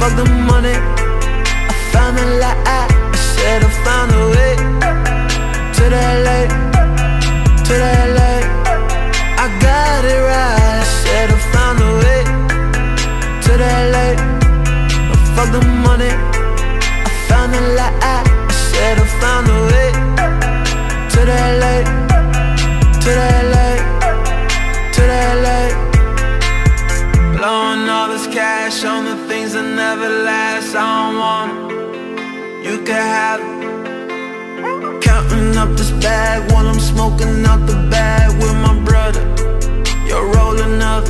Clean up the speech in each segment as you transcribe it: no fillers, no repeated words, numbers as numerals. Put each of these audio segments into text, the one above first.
fuck the money. I found the light, I said I found a way to that light, to that light. I got it right, I said I found a way to that light. I fuck the money. I found the light, I said I found a way to that light, to that light, to that light. Blowing all this cash on the things that never last. I don't want it, you can have it. Counting up this bag while I'm smoking out the bag with my brother. You're rolling another.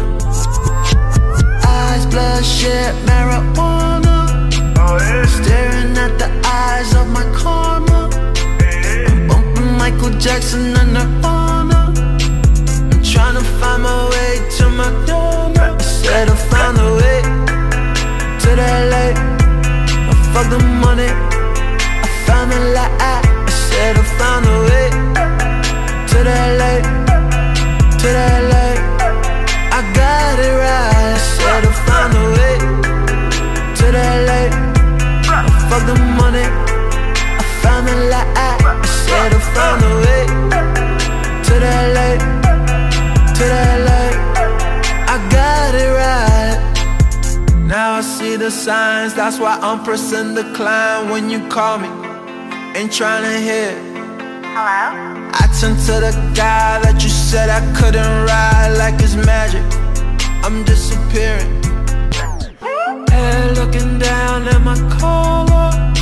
Eyes bloodshot, marijuana. Staring at the eyes of my karma. I'm bumping Michael Jackson and Nirvana. I'm trying to find my way to my donor. I said I found a way to that light. I fuck the money. I found the light. I said I found a way to that light, to that light. I got it right. I said I found a way to that light. I fuck the money. I found the light. I said I found a way to that light, to that light. I got it right. Now I see the signs, that's why I'm pressing decline. When you call me, ain't tryna hear. Hello? I turn to the guy that you said I couldn't ride. Like it's magic, I'm disappearing. Head looking down at my collar.